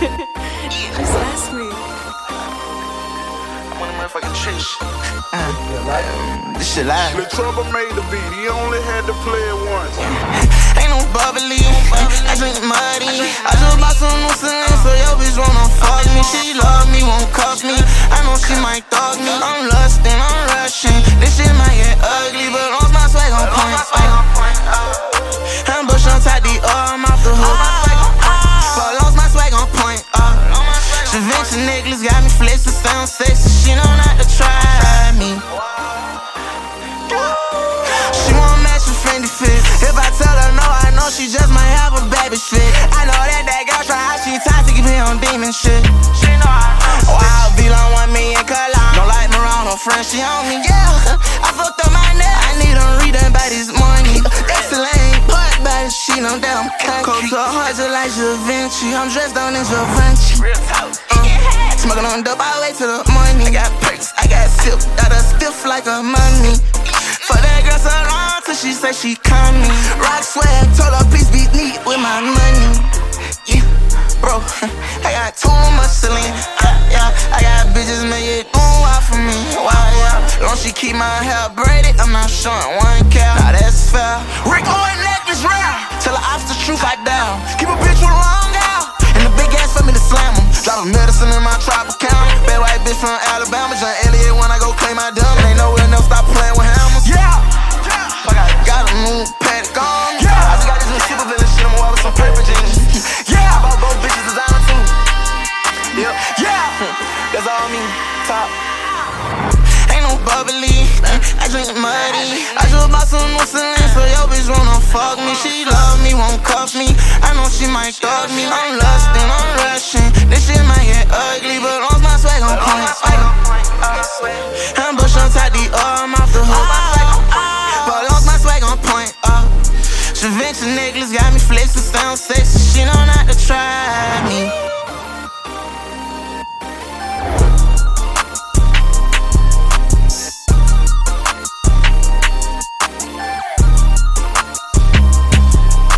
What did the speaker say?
Just ask me. I'm on the motherfucking trench. This shit live. Lil Trouble made the beat, he only had to play it once. Ain't no bubbly, I drink muddy. I just bought some new cement, so yo bitch wanna fuck me. She love me, won't cuff me. I know she might thug me. I'm lustin', I'm rushing. This shit might get ugly, but long as my swag on point. I'm bush on top the I'm off the hook. But long as my swag on point. Vinci necklace got me flexin', sound sexy. She know not to try me. She won't match with Fendi fit. If I tell her no, I know she just might have a baby fit. I know that girl try how she toxic, be on demon shit. She know I know. Wild V on 1 million color. Don't like me around, no friend, she on me. Yeah, I fucked up my neck. I need them reading by this morning. Excellent, but by the sheet, I'm down. Cold to her heart just like Givenchy. I'm dressed down in Givenchy. Real talk. Smoking on dope, I wait till the morning. I got perks, I got sip, got her stiff like a money. For that girl so long till she say she coming. Rock swag, told her please be neat with my money. Yeah, bro, I got too much saline. Yeah, I got bitches make it do out for me. Wow, yeah, long she keep my hair braided, I'm not showing 1 cow. Now that's fair. Rick Owen necklace rare. Tell her off the truth I down. Keep a bitch with long hair. And the big ass for me to slam em. Drop a medicine in my trap account. Bad white bitch from Alabama. John Elliott when I go claim my dumb. Ain't nowhere else, stop playing with hammers. Yeah, I got a new paddock on. Yeah, I just got this new super villain shit. I'm with some paper jeans. Yeah, I bought both bitches designer too. Yep, yeah, that's all me. Top. Ain't no bubbly, I drink muddy. I just bought some new cement, so yo bitch wanna fuck me. She love me, won't cuff me. I know she might thug me. I'm lustin', I'm rushing. This shit might get ugly, but long as my swag on point. I'm bush on top the I'm off the hook. But long as my swag on point. Vinci necklace got me flexin', sound sexy. She know not to try